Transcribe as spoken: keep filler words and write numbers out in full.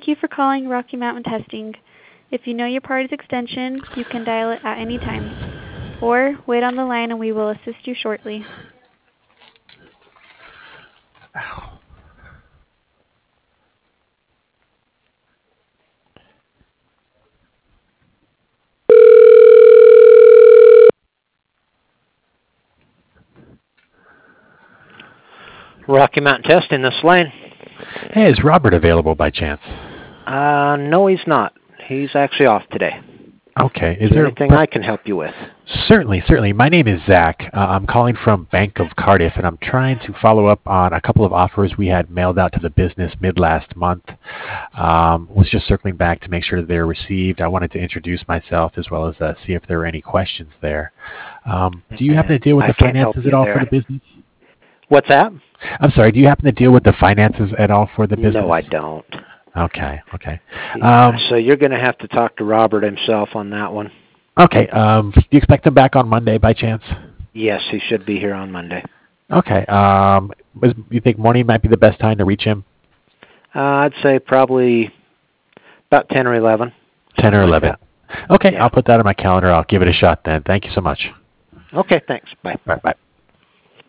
Thank you for calling Rocky Mountain Testing. If you know your party's extension, you can dial it at any time. Or wait on the line and we will assist you shortly. Ow. Rocky Mountain Testing, this lane. Hey, is Robert available by chance? Uh, no, he's not. He's actually off today. Okay. Is, Is there there anything I can help you with? Certainly, certainly. My name is Zach. Uh, I'm calling from Bank of Cardiff, and I'm trying to follow up on a couple of offers we had mailed out to the business mid last month. Um, was just circling back to make sure that they're received. I wanted to introduce myself as well as uh, see if there were any questions there. Um, do you happen to deal with I the can't help finances you at all there. for the business? What's that? I'm sorry. Do you happen to deal with the finances at all for the business? No, I don't. Okay. Okay. Yeah, Um, so you're going to have to talk to Robert himself on that one. okay. Um, do you expect him back on Monday by chance? Yes, he should be here on Monday. Okay. Um, is, you think morning might be the best time to reach him? Uh, I'd say probably about ten or eleven. ten or eleven. Like okay. Yeah. I'll put that on my calendar. I'll give it a shot then. Thank you so much. Okay, thanks. Bye. Bye. Bye.